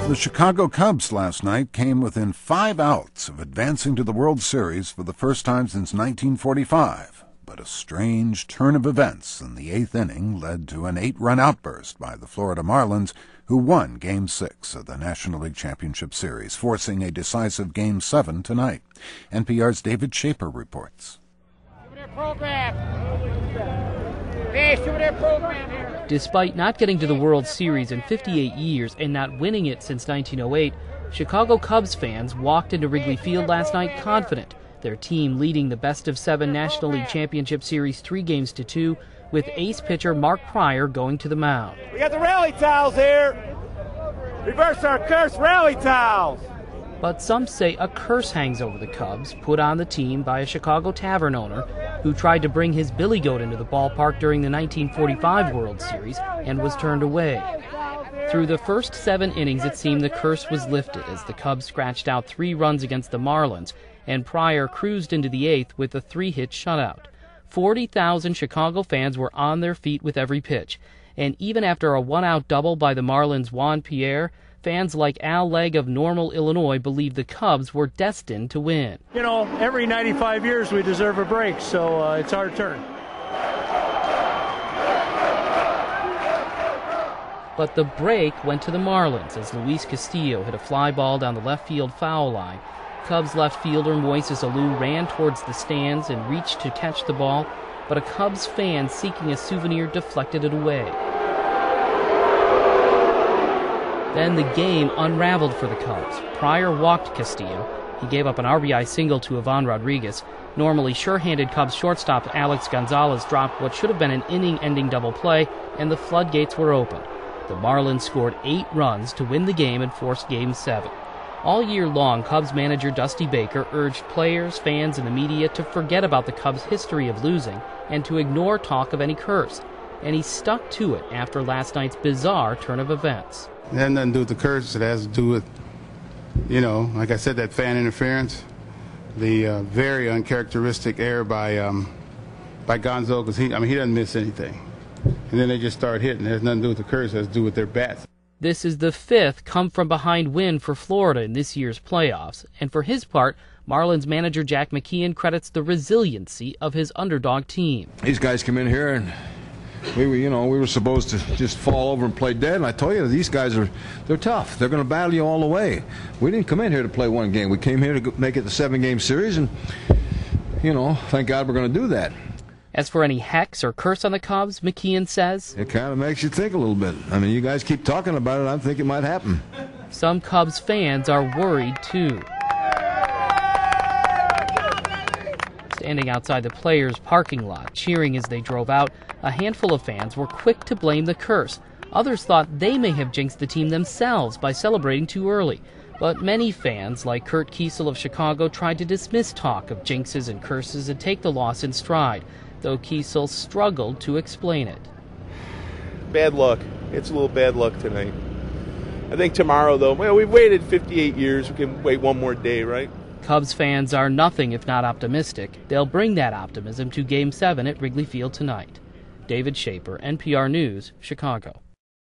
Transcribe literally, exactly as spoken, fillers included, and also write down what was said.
The Chicago Cubs last night came within five outs of advancing to the World Series for the first time since nineteen forty-five. But a strange turn of events in the eighth inning led to an eight-run outburst by the Florida Marlins, who won Game six of the National League Championship Series, forcing a decisive Game seven tonight. N P R's David Schaper reports. Despite not getting to the World Series in fifty-eight years and not winning it since nineteen oh eight, Chicago Cubs fans walked into Wrigley Field last night confident, their team leading the best-of-seven National League Championship Series three games to two, with ace pitcher Mark Prior going to the mound. We got the rally towels here. Reverse our curse, rally towels. But some say a curse hangs over the Cubs, put on the team by a Chicago tavern owner who tried to bring his billy goat into the ballpark during the nineteen forty-five World Series and was turned away. Through the first seven innings, it seemed the curse was lifted as the Cubs scratched out three runs against the Marlins, and Prior cruised into the eighth with a three-hit shutout. forty thousand Chicago fans were on their feet with every pitch, and even after a one-out double by the Marlins' Juan Pierre, fans like Al Legg of Normal, Illinois, believed the Cubs were destined to win. You know, every ninety-five years we deserve a break, so uh, it's our turn. But the break went to the Marlins as Luis Castillo hit a fly ball down the left field foul line. Cubs left fielder Moises Alou ran towards the stands and reached to catch the ball, but a Cubs fan seeking a souvenir deflected it away. Then the game unraveled for the Cubs. Prior walked Castillo. He gave up an R B I single to Ivan Rodriguez. Normally sure-handed Cubs shortstop Alex Gonzalez dropped what should have been an inning-ending double play, and the floodgates were opened. The Marlins scored eight runs to win the game and force Game seven. All year long, Cubs manager Dusty Baker urged players, fans, and the media to forget about the Cubs' history of losing and to ignore talk of any curse. And he stuck to it after last night's bizarre turn of events. It has nothing to do with the curse. It has to do with, you know, like I said, that fan interference, the uh, very uncharacteristic error by um, by Gonzo, because he, I mean, he doesn't miss anything. And then they just start hitting. It has nothing to do with the curse. It has to do with their bats. This is the fifth come-from-behind win for Florida in this year's playoffs, and for his part, Marlins manager Jack McKeon credits the resiliency of his underdog team. These guys come in here and we were, you know, we were supposed to just fall over and play dead, and I told you, these guys are, they're tough. They're going to battle you all the way. We didn't come in here to play one game. We came here to make it the seven-game series, and, you know, thank God we're going to do that. As for any hex or curse on the Cubs, McKeon says, it kind of makes you think a little bit. I mean, you guys keep talking about it, I think it might happen. Some Cubs fans are worried, too. Standing outside the players' parking lot, cheering as they drove out, a handful of fans were quick to blame the curse. Others thought they may have jinxed the team themselves by celebrating too early. But many fans, like Kurt Kiesel of Chicago, tried to dismiss talk of jinxes and curses and take the loss in stride, though Kiesel struggled to explain it. Bad luck. It's a little bad luck tonight. I think tomorrow, though, well, we've waited fifty-eight years. We can wait one more day, right? Cubs fans are nothing if not optimistic. They'll bring that optimism to Game seven at Wrigley Field tonight. David Schaper, N P R News, Chicago.